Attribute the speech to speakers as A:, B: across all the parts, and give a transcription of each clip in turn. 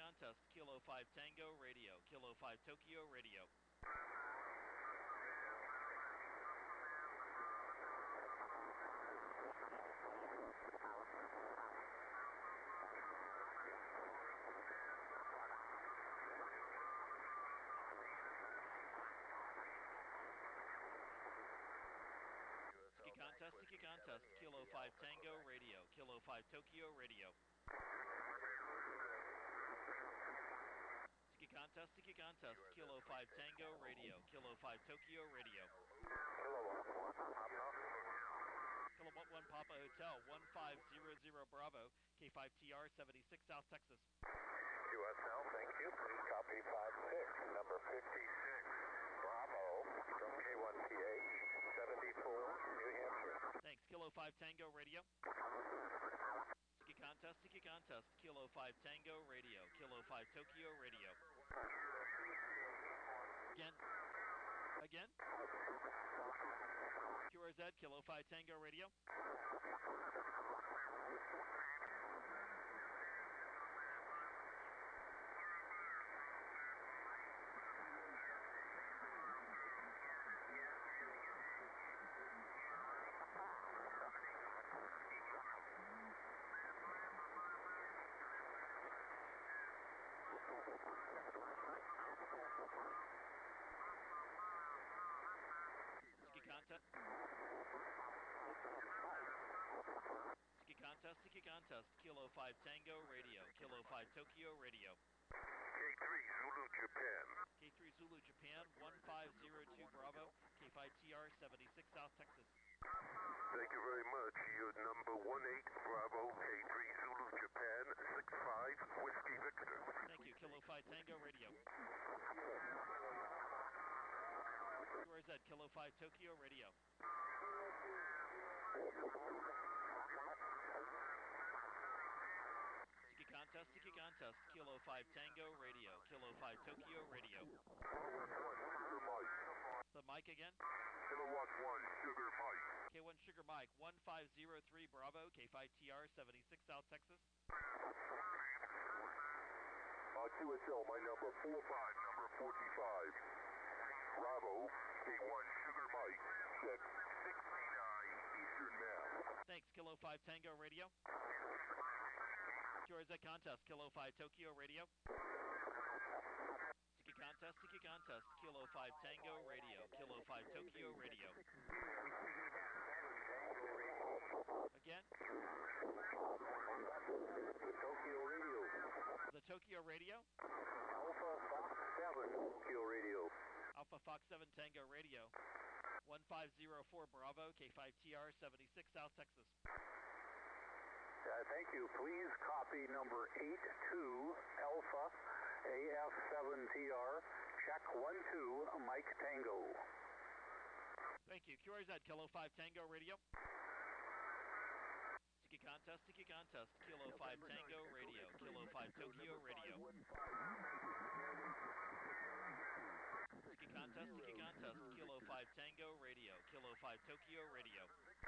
A: contest, Kilo 5 Tango Radio, Kilo 5 Tokyo Radio. Tiki contest, Kilo 5 Tango Radio, Kilo 5 Tokyo Radio. Tiki contest, Kilo 5 Tango Radio, Kilo 5 Tokyo Radio. Kilo 1 Papa Hotel, 1500 Bravo, K5TR 76 South Texas.
B: QSL, thank you. Please copy 56, number 56, Bravo, from K1PA, 74, New Hampshire.
A: Thanks, Kilo 5 Tango Radio. Tiki contest, Kilo 5 Tango Radio, Kilo 5 Tokyo Radio. Again. QRZ, Kilo 5 Tango Radio. Tiki contest, Kilo 5 Tango Radio, Kilo 5 Tokyo Radio.
B: K3 Zulu Japan.
A: K3 Zulu Japan, 1502 Bravo, K5TR 76 South Texas.
B: Thank you very much. You're number 18 Bravo, K3 Zulu Japan, 65 Whiskey Victor.
A: Thank you, Kilo 5 Tango Radio. Where is that? Kilo 5 Tokyo Radio. Tiki contest, Kilo 5 Tango Radio, Kilo 5 Tokyo Radio. The mic again?
B: Kilowatt 1 Sugar Mike.
A: K1 Sugar Mike, 1503 Bravo, K5TR 76 South Texas.
B: QSL, my number 45, number 45. Bravo, K1 Sugar Mike, check 69 Eastern Mass.
A: Thanks, Kilo 5 Tango Radio. QRZ contest, Kilo 5 Tokyo Radio. Tiki contest, Kilo 5 Tango Radio, Kilo 5 Tokyo Radio. Again?
B: Tokyo Radio.
A: The Tokyo Radio?
B: Alpha Fox 7 Tokyo Radio.
A: Alpha Fox 7 Tango Radio. 1504 Bravo, K5TR 76 South Texas.
B: Thank you. Please copy number 82 Alpha AF7TR, check 12 Mike Tango.
A: Thank you. QRZ, Kilo 5 Tango Radio. Tiki contest, Kilo 5 Tango Radio, Kilo 5 Tokyo Radio. Tiki contest, Kilo 5 Tango Radio, Kilo 5 Tokyo Radio.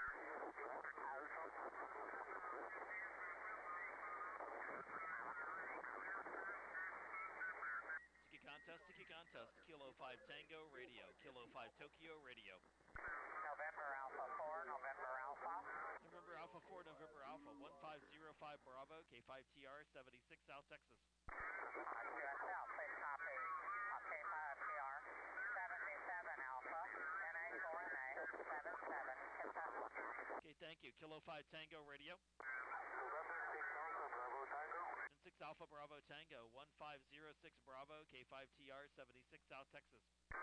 A: Tiki contest, Kilo 5 Tango Radio, Kilo 5 Tokyo Radio.
C: November Alpha 4, November Alpha.
A: November Alpha 4, November Alpha, 1505 Bravo, K5TR 76 South Texas.
C: QSL, please copy K5TR 77 Alpha, NA4NA 77 Kentucky.
A: Okay, thank you. Kilo 5 Tango Radio. And 6 Alpha Bravo Tango, 1506 Bravo, K5TR 76 South Texas.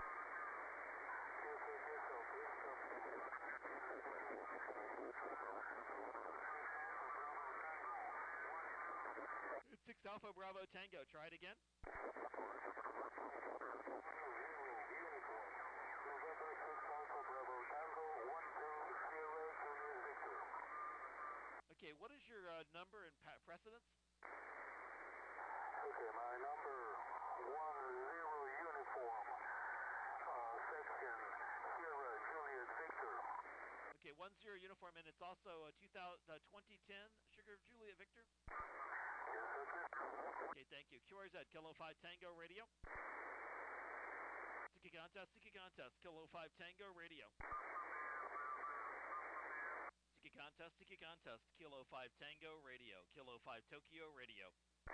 A: It's 6 Alpha Bravo Tango, try it again. Okay, what is your number and precedence?
B: Okay, my number 10 uniform, section Sierra Juliet Victor.
A: Okay, 10 uniform, and it's also a 2010 Sugar Juliet Victor?
B: Yes,
A: Okay, thank you. Thank you. QRZ, Kilo 5 Tango Radio. Sticky contest, Kilo 5 Tango Radio. Sticky contest, Kilo 5 Tango Radio, Kilo 5 Tokyo Radio.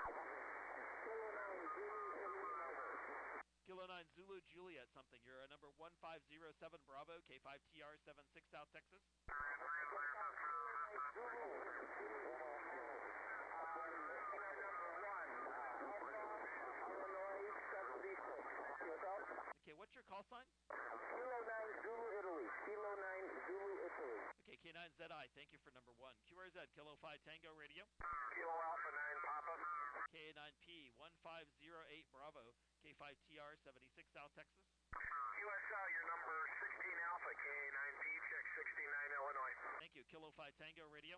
A: Kilo 9 Zulu Juliet something. You're number 1507 Bravo, K5TR 76 South Texas. Okay, what's your call sign?
D: Kilo 9 Zulu Italy. Kilo 9 Zulu Italy.
A: Okay, K9ZI, thank you for number 1. QRZ, Kilo 5 Tango Radio.
B: Kilo Alpha 9 Papa.
A: K9P 1508 Bravo, K5TR 76 South Texas.
B: QSL, your number 16 Alpha, K9P, check 69 Illinois.
A: Thank you. Kilo 5 Tango Radio.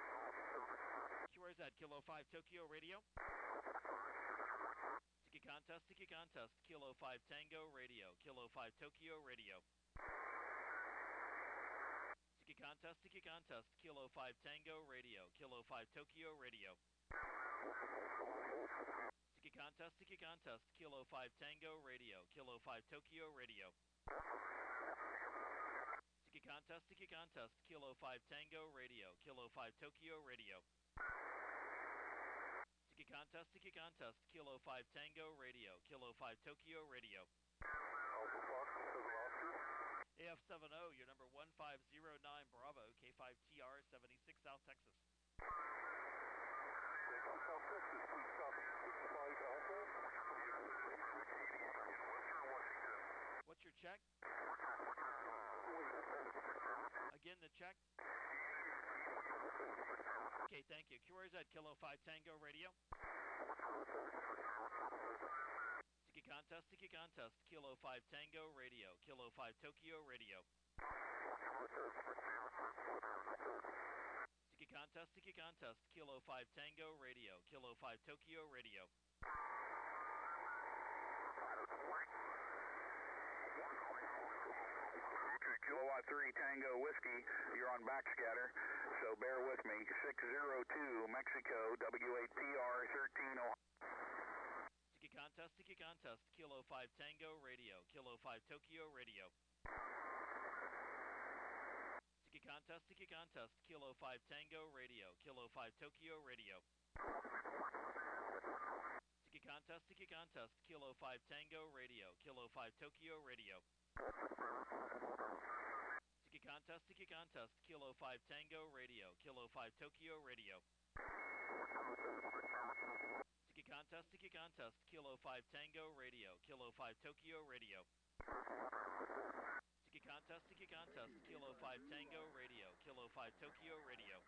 A: QRZ, Kilo 5 Tokyo Radio. Sticky contest, Kilo 5 Tango Radio, Kilo 5 Tokyo Radio. Sticky contest, Kilo 5 Tango Radio, Kilo 5 Tokyo Radio. Sticky contest, Kilo 5 Tango Radio, Kilo 5 Tokyo Radio. Sticky contest, Kilo 5 Tango Radio, Kilo 5 Tokyo Radio. Sticky contest, Kilo 5 Tango Radio, Kilo 5 Tokyo Radio. AF70, your number 1509 Bravo, K5TR 76 South Texas.
B: South Texas, please stop 65 Alpha.
A: What's your check? Again, the check? Okay, thank you. QRZ, Kilo 5 Tango Radio. Sticky contest, Kilo 5 Tango Radio, Kilo 5 Tokyo Radio. Sticky contest, Kilo 5 Tango Radio, Kilo 5 Tokyo Radio.
E: Kilo 3 Tango Whiskey, you're on backscatter, so bear with me. 602 Mexico, W8PR 13 Ohio.
A: Sticky contest, Kilo 5 Tango Radio, Kilo 5 Tokyo Radio. Sticky contest, Kilo 5 Tango Radio, Kilo 5 Tokyo Radio. Sticky contest, Kilo 5 Tango Radio, Kilo 5 Tokyo Radio. Sticky contest, Kilo 5 Tango Radio, Kilo 5 Tokyo Radio. Sticky contest, Kilo 5 Tango Radio, Kilo 5 Tokyo Radio. Sticky contest, Kilo 5 Tango Radio, Kilo 5 Tokyo Radio.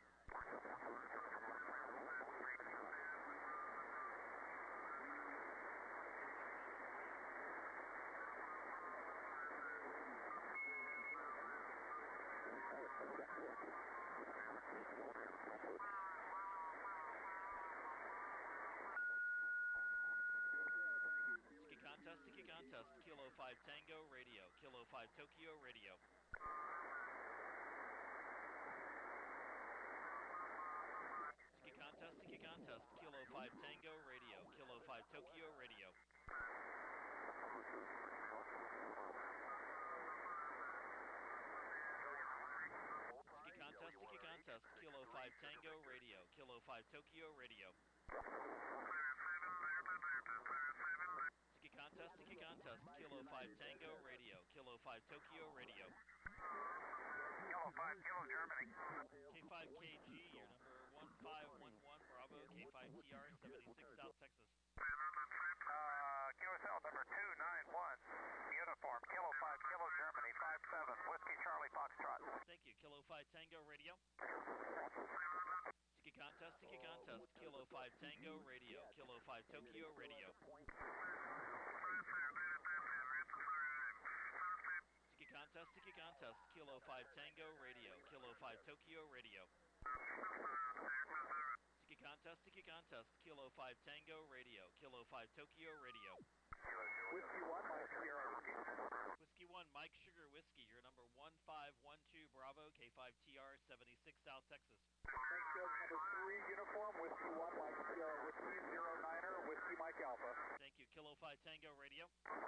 A: Sticky contest, Kilo 5 Tango Radio, Kilo 5 Tokyo Radio. Sticky contest, Kilo 5 Tango Radio, Kilo 5 Tokyo Radio. Sticky contest, Kilo 5 Tango Radio, Kilo 5 Tokyo Radio. Sticky contest, Kilo 5 Tango Radio, Kilo 5 Tokyo Radio.
C: Kilo 5 Kilo Germany.
A: K5KG, your number 1511 Bravo, K5TR 76 South Texas.
C: QSL number 291, uniform, Kilo 5 Kilo Germany, 57, Whiskey Charlie Foxtrot.
A: Thank you. Kilo 5 Tango Radio. Sticky contest, Kilo 5 Tango Radio, Kilo 5 Tokyo Radio. Sticky contest, Kilo 5 Tango Radio, Kilo 5 Tokyo Radio. Sticky contest, Kilo 5 Tango Radio, Kilo 5 Tokyo Radio.
E: Whiskey 1, Mike Sierra Whiskey.
A: Whiskey 1, Mike Sugar Whiskey, your number 1512 Bravo, K5TR 76 South Texas.
E: Thanks, number 3, uniform, Whiskey 1, Mike Sierra Whiskey, 09er, Whiskey Mike
A: 5 Tango Radio.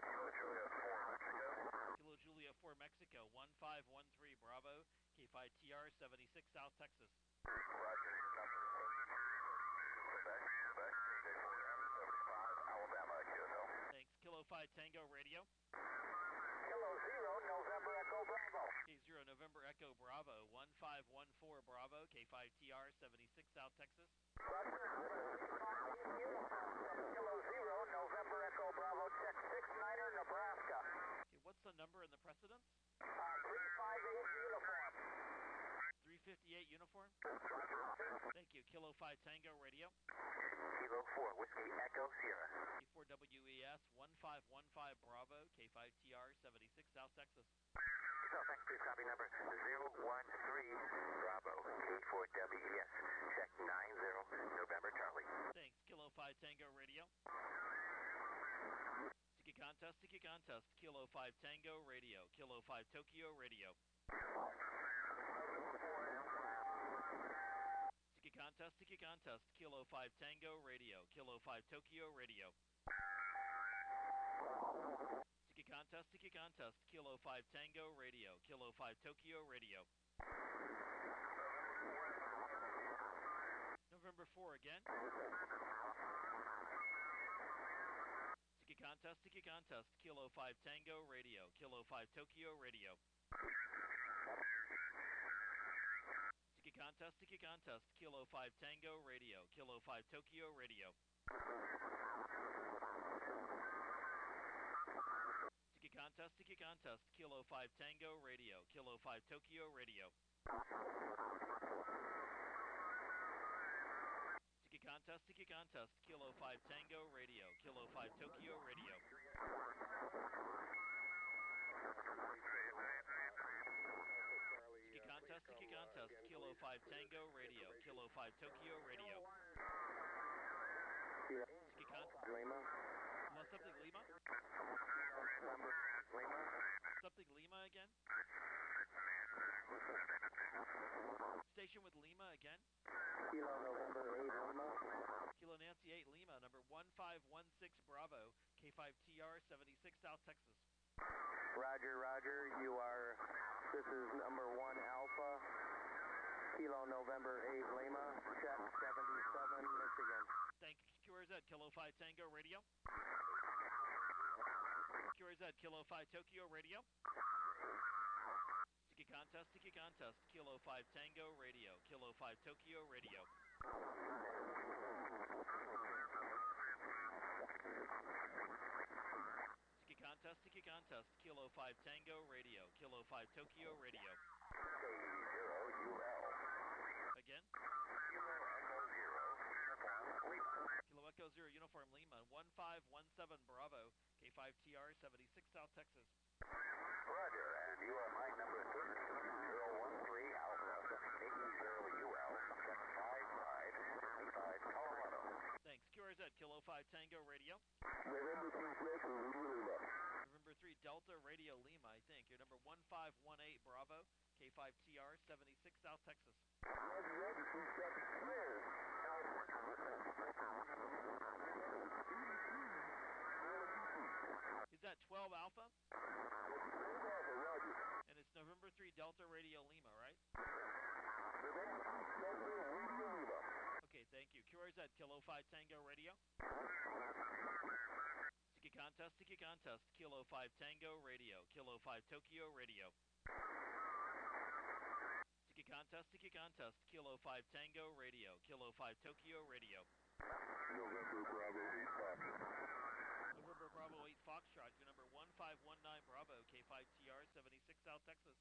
A: Kilo Julia 4 Mexico, 1513 Bravo, K5TR 76 South Texas.
E: Roger, your number Quebec, Alabama, QSL.
A: Thanks. Kilo 5 Tango Radio.
D: Kilo 0, November Echo Bravo.
A: K0 November Echo Bravo, 1514 Bravo, K5TR 76 South Texas.
D: Kilo 0, November Echo Bravo, check 69er, Nebraska.
A: Okay, what's the number in the precedence?
D: 358 uniform.
A: 358 uniform? Thank you. Kilo 5 Tango Radio.
E: Kilo 4, Whiskey Echo Sierra.
A: K4WES 1515 Bravo, K5TR 76 South Texas.
E: So thanks, please copy number 013 Bravo, K4WES. Check 90 November Charlie.
A: Thanks. Kilo 5 Tango Radio. Sticky contest, Kilo 5 Tango Radio, Kilo 5 Tokyo Radio. Sticky contest, Kilo 5 Tango Radio, Kilo 5 Tokyo Radio. Sticky contest, Kilo 5 Tango Radio, Kilo 5 Tokyo Radio. November 4 again. Sticky contest, Kilo 5 Tango Radio, Kilo 5 Tokyo Radio. Sticky contest, Kilo 5 Tango Radio, Kilo 5 Tokyo Radio. Sticky contest, Kilo 5 Tango Radio, Kilo 5 Tokyo Radio. Sticky contest, Kilo 5 Tango Radio, Kilo 5 Tokyo Radio. Sticky contest, Kilo 5 Tango Radio, Kilo 5 Tokyo Radio. Sticky contest.
D: Lima.
A: Want something Lima?
D: Number Lima.
A: Something Lima again? Station with Lima again?
D: Kilo November 8 Lima.
A: Kilo Nancy 8 Lima, number 1516 Bravo, K5TR 76 South Texas.
D: Roger, this is number 1 Alpha. Kilo November 8 Lima. Check 77 Michigan.
A: Thank you, QRZ, Kilo 5 Tango Radio. QRZ, Kilo 5 Tokyo Radio. Sticky contest, Kilo 5 Tango Radio, Kilo 5 Tokyo Radio. Sticky contest, Kilo 5 Tango Radio, Kilo 5 Tokyo Radio.
E: K0UL.
A: Again? Kilo Echo 0 Uniform Lima, 1517 Bravo, K5TR 76 South Texas.
E: Roger, and you are flight number 13013 Alpha, 80UL, 75 Colorado.
A: Thanks. QRZ, Kilo 5 Tango Radio. November 3 Delta Radio Lima, I think. You're number 1518 Bravo, K5TR 76 South Texas. Is that 12 Alpha? And it's November 3 Delta Radio Lima, right? Okay, thank you. QRZ, Kilo 5 Tango Radio. Sticky contest, Kilo 5 Tango Radio, Kilo 5 Tokyo Radio. Sticky contest, Kilo 5 Tango Radio, Kilo 5 Tokyo Radio.
B: November Bravo 8 Fox.
A: November Bravo 8 Foxtrot, your number 1519 Bravo, K5TR 76 South Texas.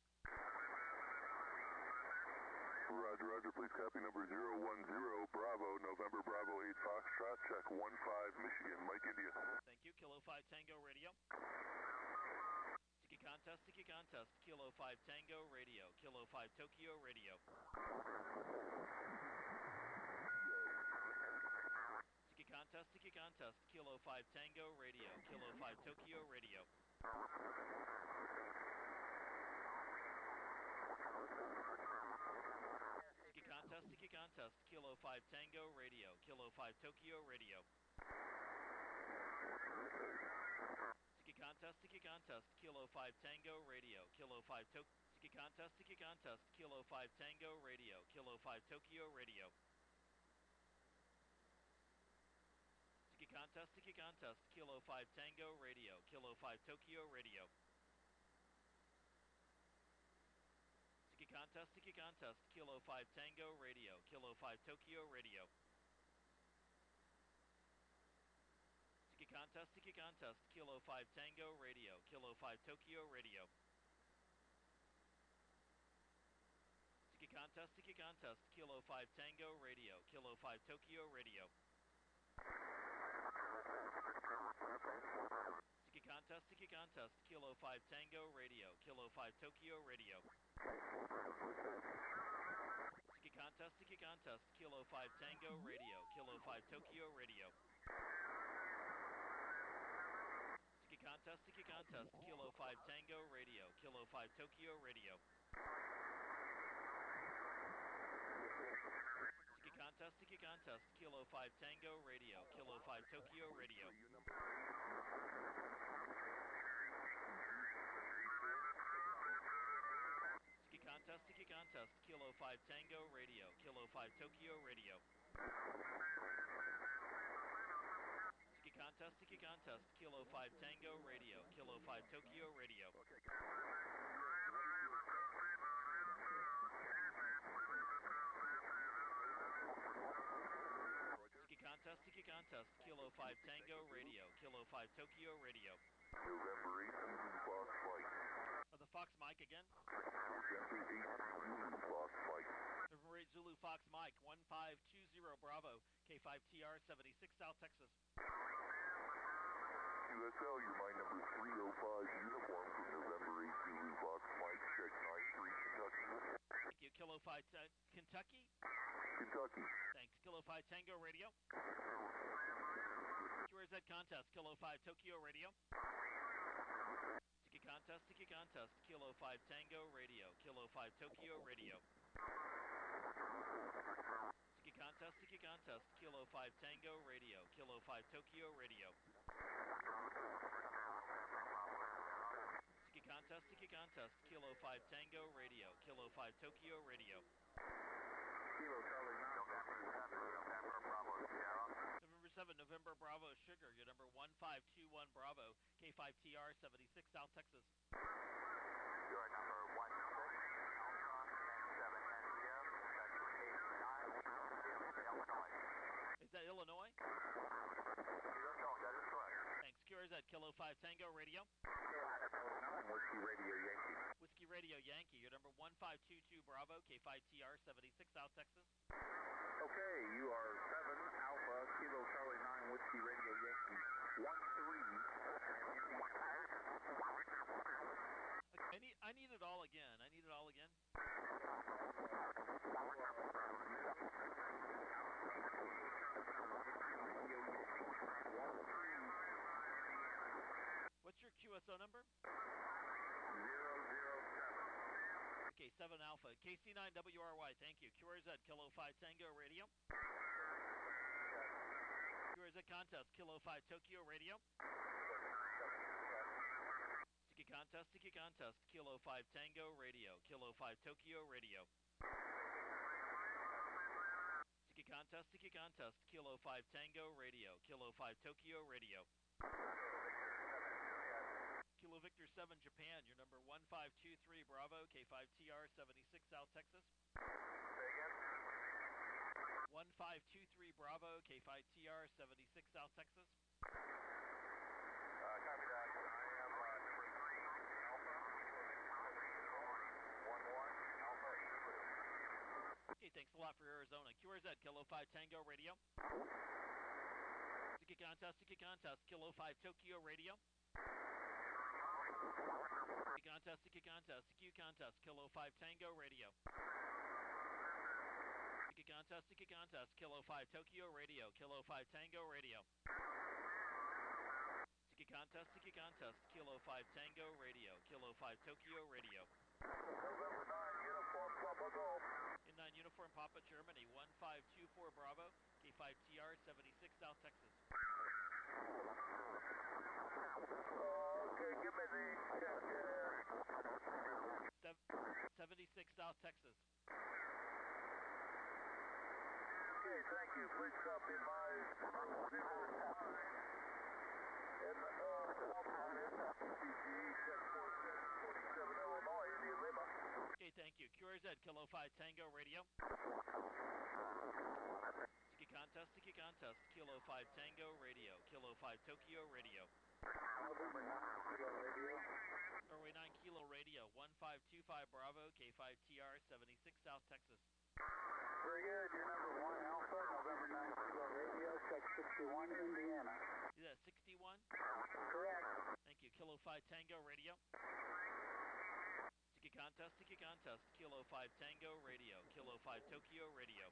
B: Roger, please copy number 010 Bravo, November Bravo 8 Foxtrot, check 15 Michigan, Mike India.
A: Thank you, Kilo 5 Tango Radio. Sticky contest, Kilo 5 Tango Radio, Kilo 5 Tokyo Radio. Sticky contest, Kilo 5 Tango Radio, Kilo 5 Tokyo Radio. Sticky contest, Kilo 5 Tango Radio, Kilo 5 Tokyo Radio. Contest, Kilo 5 Tango Radio, Kilo 5 Tiki Contest, Kilo 5 Tango Radio, Kilo 5 Tokyo Radio. Tiki Contest, Kilo 5 Tango Radio, Kilo 5 Tokyo Radio. Tiki Contest, Kilo 5 Tango Radio, Kilo 5 Tokyo Radio. Tiki Contest, Kilo 5 Tango Radio, Kilo 5 Tokyo Radio. Tiki Contest, Kilo 5 Tango Radio, Kilo 5 Tokyo Radio. Tiki Contest, Kilo 5 Tango Radio, Kilo 5 Tokyo Radio. Tiki Contest, Kilo 5 Tango Radio, Kilo 5 Tokyo Radio. Tiki Contest, Kilo 5 Tango Radio, Kilo 5 Tokyo Radio. Tiki Contest, Kilo 5 Tango Radio, Kilo 5 Tokyo Radio. Tiki Contest, Kilo 5 Tango Radio, Kilo 5 Tokyo Radio. Tiki Contest, Kilo 5 Tango Radio, Kilo 5 Tokyo Radio. Tiki Contest, Kilo 5 Tango Radio, Kilo 5 Tokyo Radio.
B: November 8 Zulu Fox Flight.
A: The Fox Mike again.
B: November 8 Zulu Fox Flight.
A: November 8 Zulu Fox Mike, 1520 Bravo, K5TR 76 South Texas.
B: QSL, your mind number 305 uniform from November 8 Zulu Fox Mike, check 93 Kentucky.
A: Thank you, Kilo 5 Kentucky.
B: Kentucky.
A: Thanks, Kilo 5 Tango Radio. QRZ Contest, Kilo 5 Tokyo Radio. Tiki Contest, Kilo 5 Tango Radio, Kilo 5 Tokyo Radio. Tiki Contest, Kilo 5 Tango Radio, Kilo 5 Tokyo Radio. Tiki Contest, Kilo 5 Tango Radio, Kilo 5 Tokyo Radio.
C: Kilo Charlie 9, Bravo Sierra.
A: November 7, November Bravo Sugar, your number 1521 Bravo, K5TR 76 South Texas.
C: Your number 16 Alpha and 7 NCF, that's 89 Illinois.
A: Is that Illinois?
C: That is correct.
A: Thanks. QRZ Kilo 5 Tango Radio.
E: Whiskey Radio Yankee.
A: Whiskey Radio Yankee, your number 1522 Bravo, K5TR 76 South Texas.
E: Okay, you are 7 Alpha Kilo Charlie 9 Whiskey Radio Yankee 13.
A: I need it all again. What's your QSO number?
E: 007.
A: Okay, 7 Alpha. KC9WRY, thank you. QRZ Kilo 5 Tango Radio. QRZ Contest, Kilo 5 Tokyo Radio. Tiki Contest, Kilo 5 Tango Radio, Kilo 5 Tokyo Radio. Tiki Contest, Kilo 5 Tango Radio, Kilo 5 Tokyo Radio. Kilo Victor 7 Japan, your number 1523 Bravo, K5TR 76 South Texas.
C: Say again?
A: 1523 Bravo, K5TR 76 South Texas.
C: Copy that. I am number 3 Alpha, 11 Alpha.
A: Okay, thanks a lot for Arizona. QRZ Kilo 5 Tango Radio. Tiki Contest, Kilo 5 Tokyo Radio. Tiki Contest, Kilo 5 Tango Radio. Tiki Contest, Kilo 5 Tokyo Radio, Kilo 5 Tango Radio. Tiki Contest, Kilo 5 Tango Radio, Kilo 5 Tokyo Radio.
C: November 9 Uniform Papa Golf.
A: In 9 Uniform Papa Germany, 1524 Bravo, K5TR 76 South Texas.
C: Okay, give me the
D: Okay, thank you. Please stop in my in CGE check 4727 Illinois, India Lima.
A: Okay, thank you. QRZ, Kilo 5 Tango Radio. Sticky contest, Kilo 5 Tango Radio, Kilo 5 Tokyo Radio.
D: November 9 Kilo Radio.
A: Norway 9 Kilo Radio, 1525 Bravo, K5TR, 76 South Texas.
D: Very good. Your number 1 Alpha, November 9 Kilo Radio, check 61 Indiana.
A: Is that 61?
D: Correct.
A: Thank you. Kilo 5 Tango Radio. Sticky contest, Kilo 5 Tango Radio, Kilo 5 Tokyo Radio.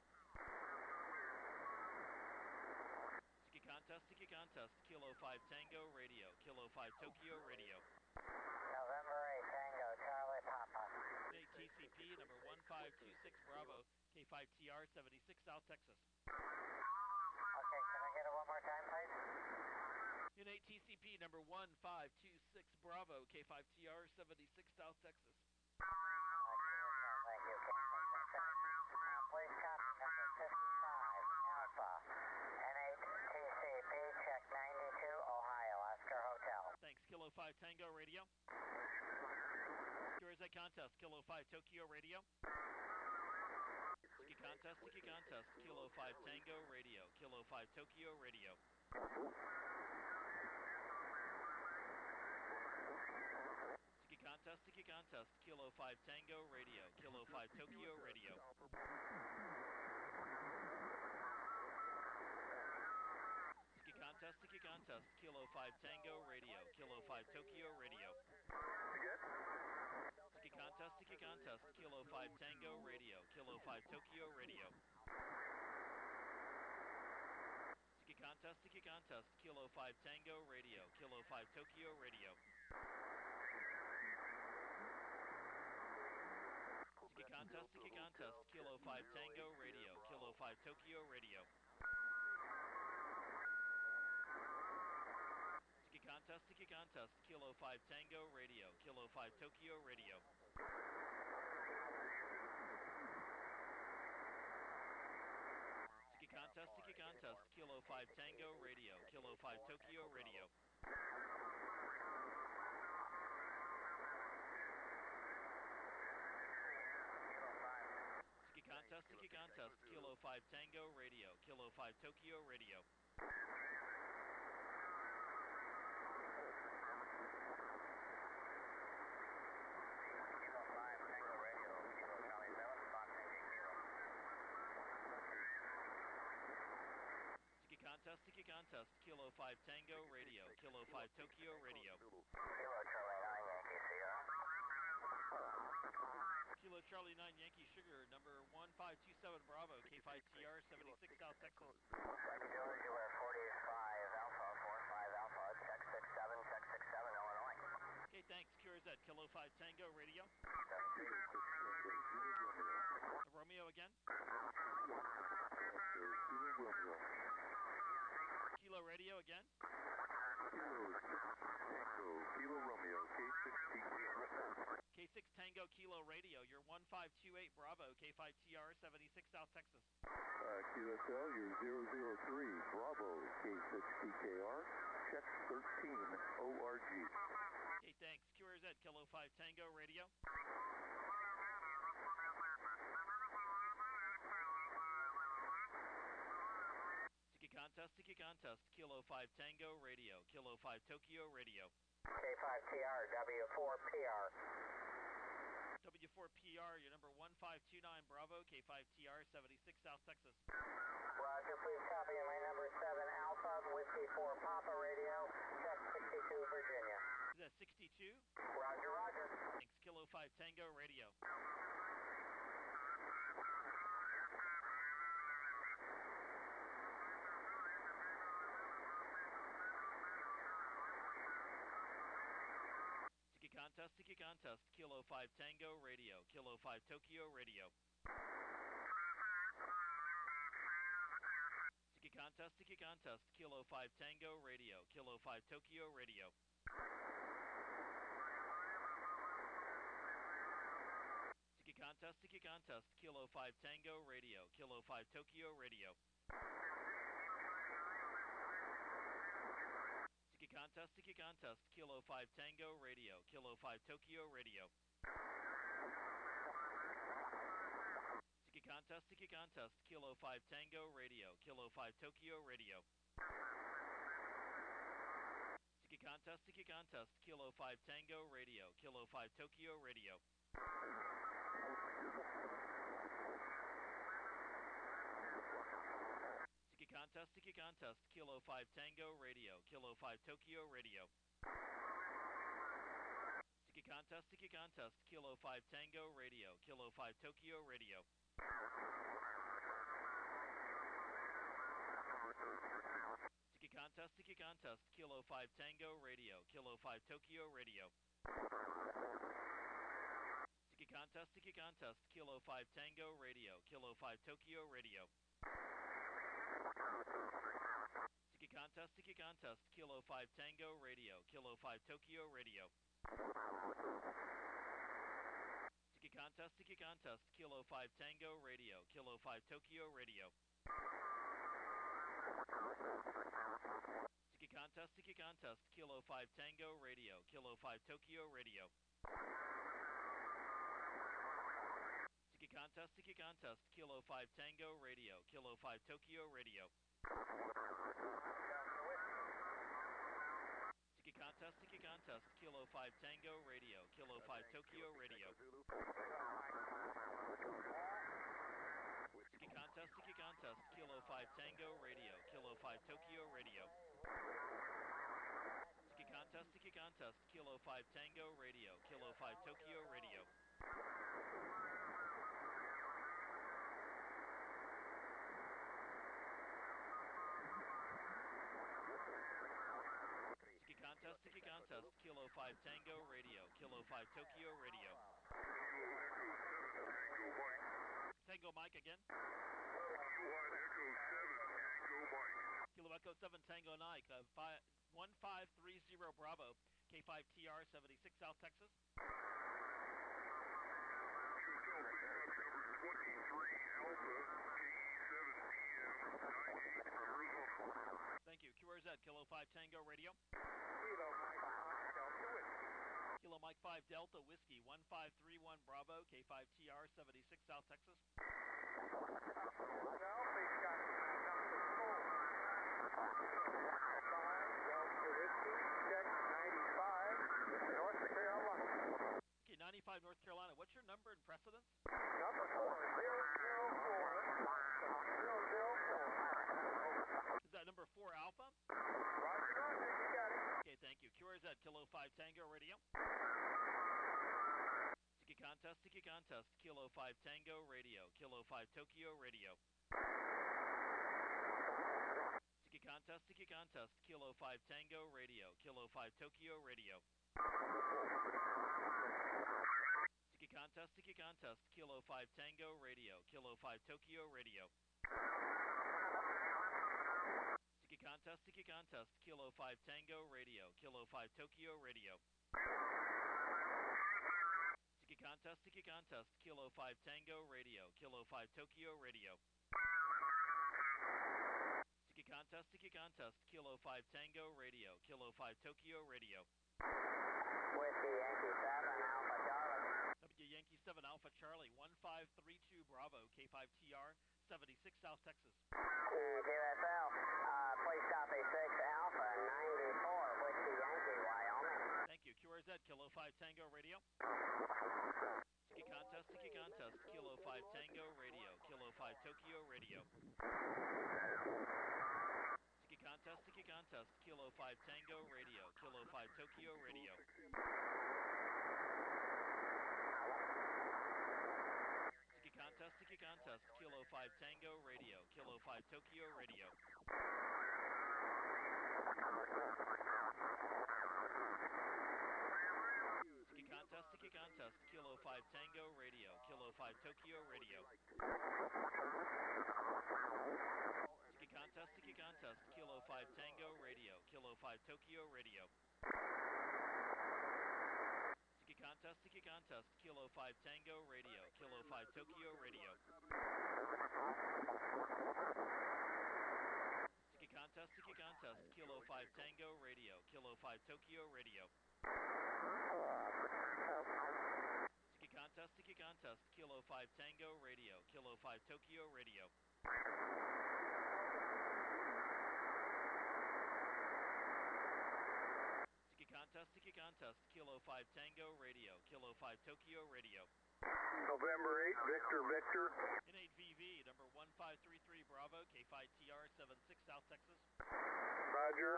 A: Sticky contest, Kilo 5 Tango Radio, Kilo 5 Tokyo Radio.
D: November 8 Tango, Charlie Papa.
A: Unit TCP number 1526 Bravo, K5TR, 76 South Texas.
D: Okay, can I get it one more time, please?
A: Unit TCP number 1526 Bravo, K5TR, 76 South Texas.
D: Thank you. Please copy number 55 Alpha, NHTCP, check 92 Ohio, Oscar Hotel.
A: Thanks. Kilo 5 Tango Radio. QRZ contest, Kilo 5 Tokyo Radio. Sticky contest, Kilo 5 Tango Radio, Kilo 5 Tokyo Radio. Sticky contest, Kilo 5 Tango Radio, Kilo 5 Tokyo Radio. Sticky contest, Kilo 5 Tango Radio, Kilo 5 Tokyo Radio. Sticky contest, Kilo 5 Tango Radio, Kilo 5 Tokyo Radio. Sticky contest, Kilo 5 Tango Radio, Kilo 5 Tokyo Radio. Sticky contest, Kilo 5 Tango Radio, Kilo 5 Tokyo Radio. Sticky contest, Kilo 5 Tango Radio, Kilo 5 Tokyo Radio. Sticky contest, Kilo 5 Tango Radio, Kilo 5 Tokyo Radio. Sticky contest, Kilo 5 Tango Radio, Kilo 5 Tokyo Radio. Sticky contest, Kilo 5 Tango Radio, Kilo 5 Tokyo Radio.
D: Kilo Charlie 9 Yankee Sierra.
A: Kilo Charlie 9 Yankee Sugar, number 1527 Bravo, K5TR, 76 South Texas.
D: George, you are 45 Alpha, 45 Alpha, check 67 Illinois.
A: Okay, thanks. QRZ, Kilo 5 Tango Radio. Romeo again. Kilo Radio again.
B: Kilo Romeo,
A: K6 Tango Kilo Radio, you're 1528 Bravo, K5TR, 76 South Texas.
B: QSL, you're 003 Bravo, K6TKR, check 13 ORG.
A: Okay, thanks. QRZ, Kilo 5 Tango Radio. Sticky contest, Kilo 5 Tango Radio, Kilo 5 Tokyo Radio.
D: K5TR, W4PR.
A: W4PR, your number 1529 Bravo, K5TR, 76 South Texas.
D: Roger, please copy my number 7 Alpha, Whiskey 4 Papa Radio, check 62 Virginia.
A: Is that 62?
D: Roger.
A: Thanks. Kilo 5 Tango Radio. Sticky contest, Kilo 5 Tango Radio, Kilo 5 Tokyo Radio. Sticky contest, Kilo 5 Tango Radio, Kilo 5 Tokyo Radio. Tiki Contest, Kilo 5 Tango Radio, Kilo 5 Tokyo Radio. Tiki Contest, Kilo 5 Tango Radio, Kilo 5 Tokyo Radio. Tiki Contest, Kilo 5 Tango Radio, Kilo 5 Tokyo Radio. Tiki Contest, Kilo 5 Tango Radio, Kilo 5 Tokyo Radio. Tiki Contest, Kilo 5 Tango Radio, Kilo 5 Tokyo Radio. Tiki Contest, Kilo 5 Tango Radio, Kilo 5 Tokyo Radio. Tiki Contest, Kilo 5 Tango Radio, Kilo 5 Tokyo Radio. Tiki Contest, Kilo 5 Tango Radio, Kilo 5 Tokyo Radio. Tiki Contest, Kilo 5 Tango Radio, Kilo 5 Tokyo Radio. Tiki Contest, Kilo 5 Tango Radio, Kilo 5 Tokyo Radio. Tiki Contest, Kilo 5 Tango Radio, Kilo 5 Tokyo Radio. Tiki Contest, Kilo 5 Tango Radio, Kilo 5 Tokyo Radio. Tiki Contest, Kilo 5 Tango Radio, Kilo 5 Tokyo Radio. Tiki Contest, Kilo 5 Tango Radio, Kilo 5 Tokyo Radio. Tiki Contest, Kilo 5 Tango Radio, Kilo 5 Tokyo Radio. Tiki Contest, Kilo 5 Tango Radio, Kilo 5 Tokyo Radio. Tango Mike again. Kilo Echo 7 Tango Mike, 1530 Bravo, K5TR 76 South Texas. Thank you. QRZ, Kilo 5 Tango Radio. Kilo Mike 5 Delta Whiskey, 1531 Bravo, K5TR 76 South Texas. Okay, 95 North Carolina. What's your number and precedence?
C: Number 4, 004.
A: Is that number 4 Alpha?
C: Roger, you got it.
A: Okay, thank you. QRZ, Kilo 5 Tango Radio. Tiki Contest, Kilo 5 Tango Radio, Kilo 5 Tokyo Radio. Tiki Contest, Kilo 5 Tango Radio, Kilo 5 Tokyo Radio. Tiki Contest, Kilo 5 Tango Radio, Kilo 5 Tokyo Radio. Tiki Contest, Kilo 5 Tango Radio, Kilo 5 Tokyo Radio. Tiki Contest, Kilo 5 Tango Radio, Kilo 5 Tokyo Radio. Tiki Contest, Kilo 5 Tango Radio, Kilo 5 Tokyo Radio.
D: Whiskey Yankee 7 Alpha Charlie.
A: W Yankee 7 Alpha Charlie, 1532 Bravo, K5TR 76 South Texas.
D: QSL, please copy 6 Alpha 94 Whiskey Yankee, Wyoming.
A: Thank you. QRZ, Kilo 5 Tango Radio. Tiki Contest, Kilo 5 Tango Radio, Kilo 5 Tokyo Radio. Tiki Contest, Kilo 5 Tango Radio, Kilo 5 Tokyo Radio. Tiki Contest, Kilo 5 Tango Radio, Kilo 5 Tokyo Radio. Tiki Contest, Kilo 5 Tango Radio, Kilo 5 Tokyo Radio. Tiki Contest, Kilo 5 Tango Radio, Kilo 5 Tokyo Radio. Tiki Contest, Kilo 5 Tango Radio, Kilo 5 Tokyo Radio. Tiki contest, Kilo 5 Tango Radio, Kilo 5 Tokyo Radio. Tiki contest, Kilo 5 Tango Radio, Kilo 5 Tokyo Radio. Tiki contest, Kilo 5 Tango Radio, Kilo 5 Tokyo Radio.
E: November 8, Victor.
A: In 8VV, number 1533 Bravo, K5TR 76 South Texas.
E: Roger.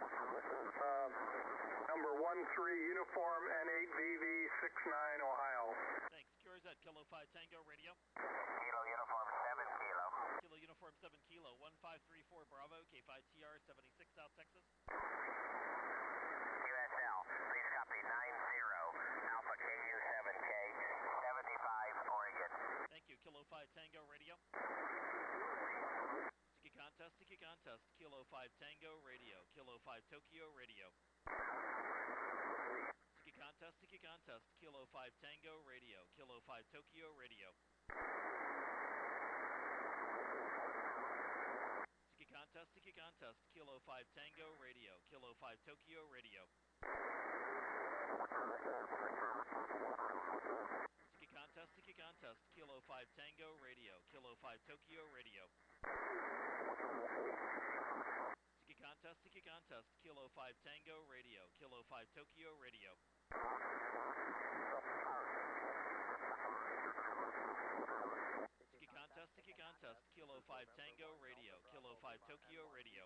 E: Number 13 Uniform N8VV 69 Ohio.
A: Thanks. QRZ, Kilo 5 Tango Radio.
C: Kilo Uniform 7 Kilo.
A: Kilo Uniform 7 Kilo, 1534 Bravo, K5TR 76 South Texas.
C: QSL, please copy 90 Alpha KU7K 75 Oregon.
A: Thank you. Kilo 5 Tango Radio. Tiki contest, Kilo 5 Tango Radio, Kilo 5 Tokyo Radio. Tiki contest, Kilo 5 Tango Radio, Kilo 5 Tokyo Radio. Tiki contest, Kilo 5 Tango Radio, Kilo 5 Tokyo Radio. Tiki contest, Kilo 5 Tango Radio, Kilo 5 Tokyo Radio. Tiki contest, Kilo 5 Tango Radio, Kilo 5 Tokyo Radio. Tiki contest, Kilo 5 Tango Radio, Kilo 5 Tokyo Radio.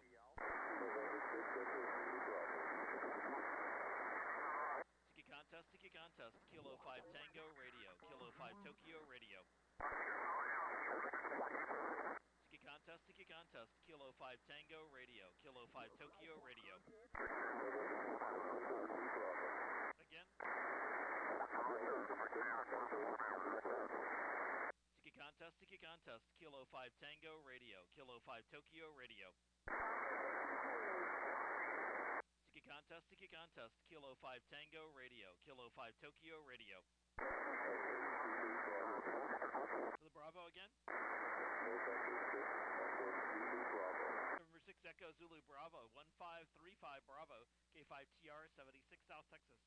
A: Tiki contest, Kilo 5 Tango Radio, Kilo 5 Tokyo Radio. Tiki contest, Kilo 5 Tango Radio, Kilo 5 Tokyo Radio. Again. Tiki contest, Kilo 5 Tango Radio, Kilo 5 Tokyo Radio. Tiki contest, Kilo 5 Tango Radio, Kilo 5 Tokyo Radio. For the Bravo again. November 6 Echo Zulu Bravo, 1535 Bravo, K5TR 76 South Texas.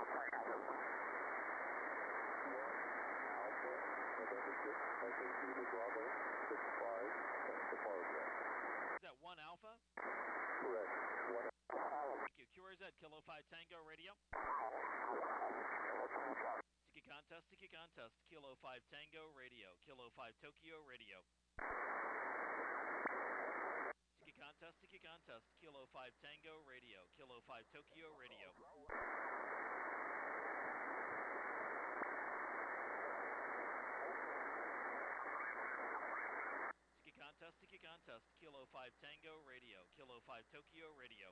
A: Is that 1 Alpha?
E: Correct.
A: Thank you. QRZ, Kilo 5 Tango Radio. Tiki contest, Kilo 5 Tango Radio, Kilo 5 Tokyo Radio. Tiki contest, Kilo 5 Tango Radio, Kilo 5 Tokyo Radio. Tiki contest, Kilo 5 Tango Radio, Kilo 5 Tokyo Radio.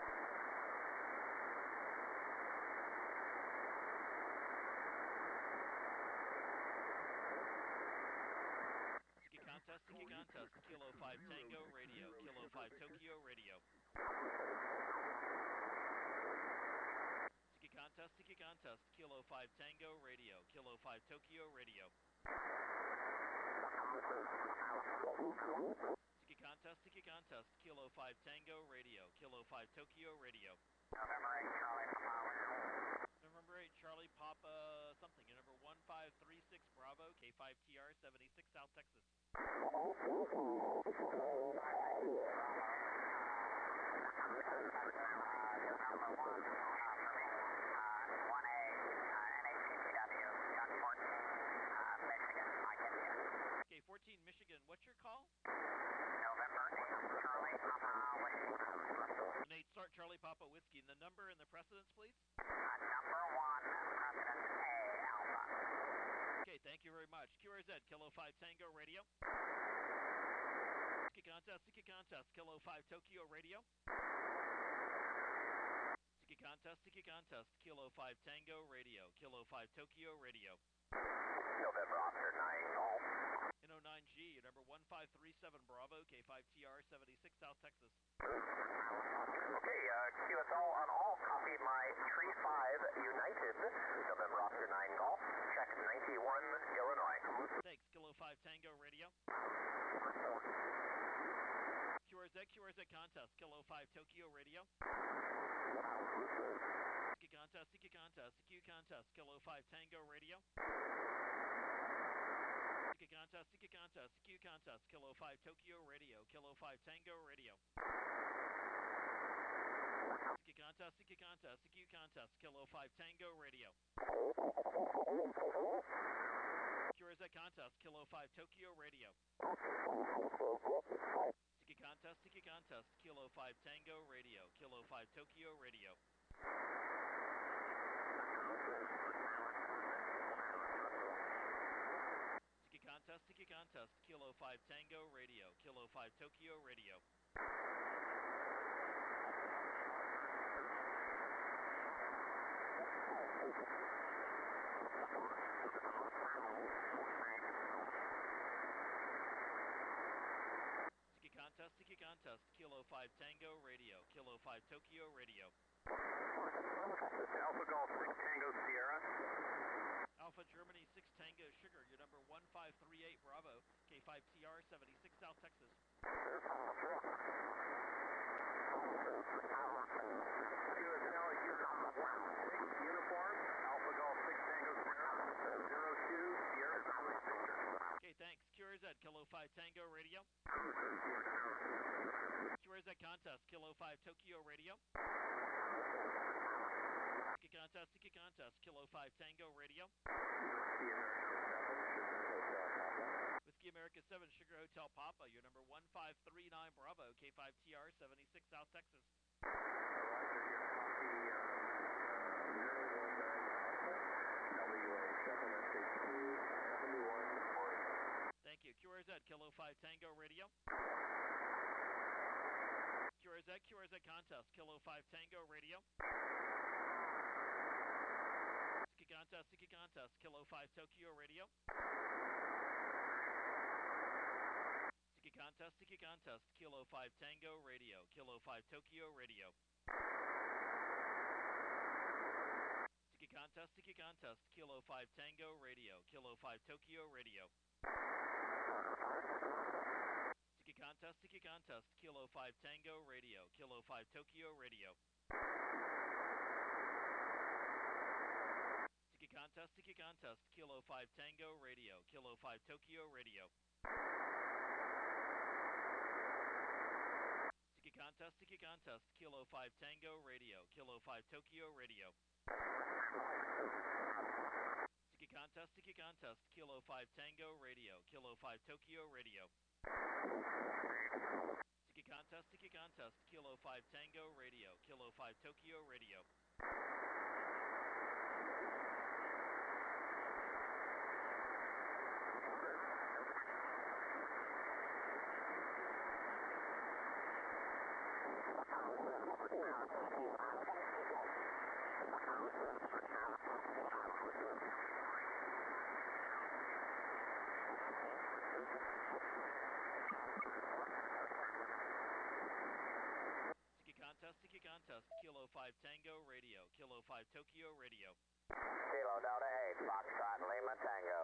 A: Tiki contest, Kilo 5 Tango Radio, Kilo 5 Tokyo Radio. Tiki contest, Kilo 5 Tango Radio, Kilo 5 Tokyo Radio. Tiki contest, Kilo 5 Tango Radio, Kilo 5 Tokyo Radio. November 8 Charlie Papa something, number 1536 Bravo, K5TR 76 South Texas. Okay, 14 Michigan, what's your call?
C: November 8, Charlie Papa Whiskey.
A: Nate, start Charlie Papa Whiskey. And the number and the precedence, please?
C: Number 1, Precedence A, Alpha.
A: Okay, thank you very much. QRZ, Kilo 5 Tango Radio. Tiki contest, Kilo 5 Tokyo Radio. Tiki contest, Kilo 5 Tango Radio, Kilo 5 Tokyo Radio.
C: November Oscar 9 Golf.
A: N09G, number 1537 Bravo, K5TR 76 South Texas.
C: Okay, QSL on all, copy my Tree 5 United, November Oscar 9 Golf, check 91 Illinois.
A: Thanks, Kilo 5 Tango Radio. QRZ contest, Kilo 5 Tokyo Radio. Sticky contest, CQ contest, Kilo 5 Tango Radio. Sticky contest, CQ contest, Kilo 5 Tokyo Radio, Kilo 5 Tango Radio. Sticky contest, CQ contest, Kilo 5 Tango Radio. QRZ contest, Kilo 5 Tokyo Radio. Sticky contest, Kilo 5 Tango Radio, Kilo 5 Tokyo Radio. Sticky contest, Kilo 5 Tango Radio, Kilo 5 Tokyo Radio. Sticky contest, Kilo 5 Tango Radio, Kilo 5 Tokyo Radio.
C: Alpha Golf 6 Tango Sierra.
A: Alpha Germany 6 Tango Sugar, your number 1538 Bravo, K5TR 76 South Texas.
C: Uniform, Alpha Golf 6 Tango Sierra, 02 Sierra Victor.
A: Okay, thanks. QRZ, Kilo 5 Tango Radio. QRZ contest, Kilo 5 Tokyo Radio. Sticky contest, Kilo 5 Tango Radio. Whiskey America 7 Sugar Hotel Papa, your number 1539 Bravo, K5TR 76 South Texas. Thank you. QRZ, Kilo 5 Tango Radio. QRZ contest, Kilo 5 Tango Radio. Sticky contest, Kilo 5 Tokyo Radio. Sticky contest, Kilo 5 Tango Radio, Kilo 5 Tokyo Radio. Sticky contest, Kilo 5 Tango Radio, Kilo 5 Tokyo Radio. Sticky contest, Kilo 5 Tango Radio, Kilo 5 Tokyo Radio. Sticky contest, Kilo 5 Tango Radio, Kilo 5 Tokyo Radio. Sticky contest, Kilo 5 Tango Radio, Kilo 5 Tokyo Radio. Sticky contest, Kilo 5 Tango Radio, Kilo 5 Tokyo Radio. Sticky contest, Kilo 5 Tango Radio, Kilo 5 Tokyo Radio. Sticky contest, Kilo 5 Tango Radio, Kilo 5 Tokyo Radio.
D: Kilo Delta 8, Foxtrot Lima Tango.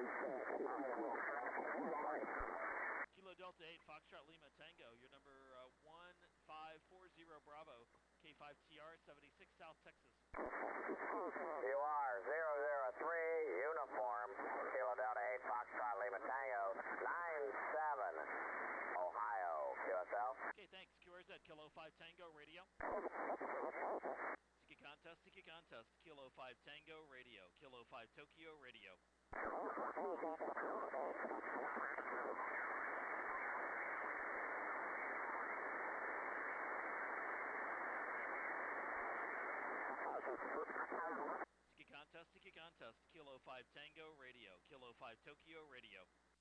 A: Kilo Delta 8, Foxtrot Lima Tango, your number 1540 Bravo, K5TR 76 South Texas.
D: You are 003 Uniform, Kilo Delta 8, Foxtrot Lima Tango, 97 Ohio, QSL.
A: Okay, thanks. QRZ, Kilo 5 Tango Radio. Sticky contest, Kilo 5 Tango Radio, Kilo 5 Tokyo Radio. Sticky contest, Kilo 5 Tango Radio, Kilo 5 Tokyo Radio.